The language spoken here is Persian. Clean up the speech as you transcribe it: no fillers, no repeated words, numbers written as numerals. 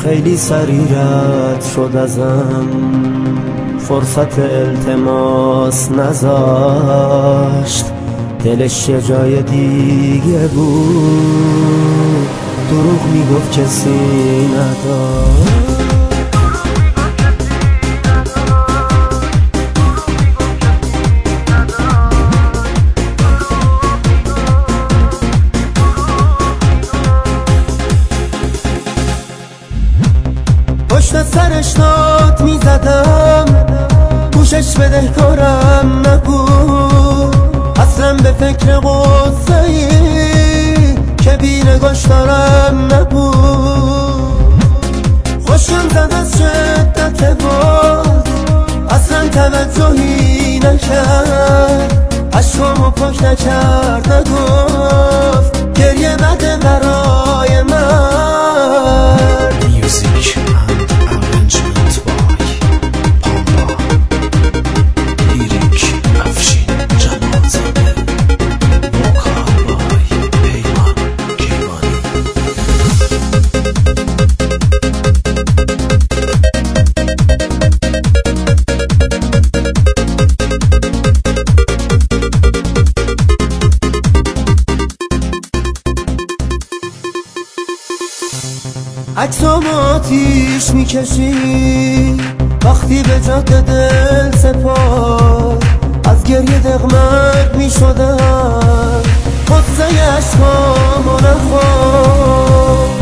خیلی سریع رد شد ازم، فرصت التماس نذاشت، دلش یه جای دیگه بود، دروغ میگفت کسی نداشت. پشت سرش داد میزدم، گوشش بدهکارم نبود، اصلا به فکر غصه ای که بی نگاش دارم نبود. خوشم زد از شدت باز، اصلا توجهی نکرد، عشقامو پاک نکرد، نگفت گریه بده برای من. عکسام آتیش میکشی وقتی به جاده دل سپار، از گریه دغمک میشدم، غصه عشقامو نخور.